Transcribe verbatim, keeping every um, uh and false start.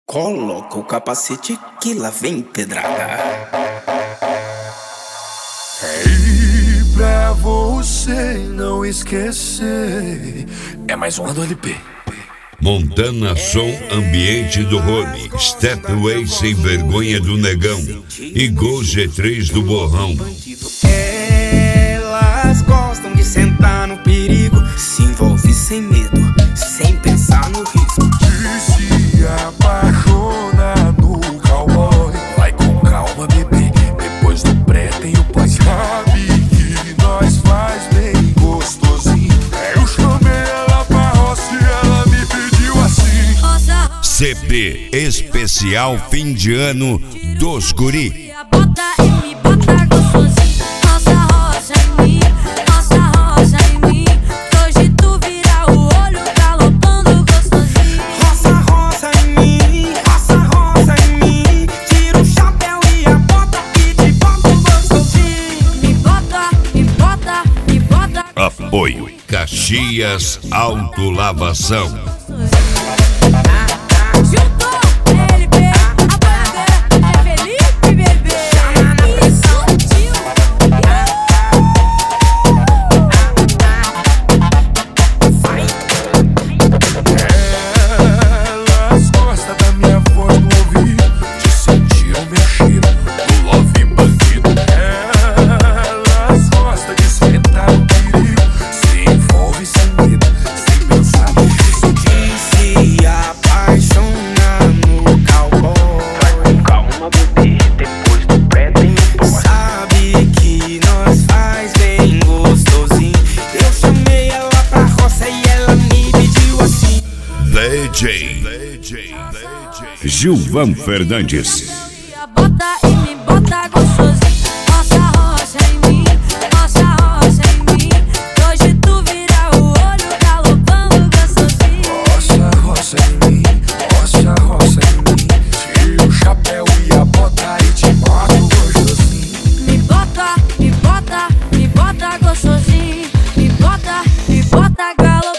Coloca o capacete que lá vem pedrada. E pra você não esquecer, é mais uma do L P. Montana Som Ambiente do Rony, Stepway Sem Vergonha do Negão e Gol G três do Borrão. Elas gostam de sentar no perigo, se envolve sem medo, sem pensar no risco. E se apaixona no cowboy, vai com calma, bebê, depois do pré tem o pós. Sabe que nós faz bem gostosinho. Eu chamei ela pra roça e ela me pediu assim. C P Especial Fim de Ano dos Guri. Bota e me bota gostosinho. Roça, roça em mim, roça, roça em mim. Hoje tu vira o olho galopando gostosinho. Roça, roça em mim, roça, roça em mim. Tira o chapéu e a bota e te bota gostosinho. Me bota, me bota, me bota. Apoio Caxias Autolavação. Juntou L P, a banda é Felipe, bebê. E Santinho. Elas gostam da minha voz no ouvido, de sentir o meu cheiro do love bandido. Elas gostam de sentar no perigo, se envolve sem medo, sem pensar no risco. Se apaixona no cowboy, vai com calma, bebê, depois do pré tem o pós. Sabe que nós faz bem gostosinho. Eu chamei ela pra roça e ela me pediu assim. D J Gilvan Fernandes. Bota e me bota gostosinho. Roça, roça em mim, roça, roça em mim. Hoje tu vira o olho galopando gostosinho. Roça, roça em mim, roça, roça em mim. Tira o chapéu e a bota e te boto gostosinho. Me bota, me bota, me bota gostosinho. Me bota, me bota galopando.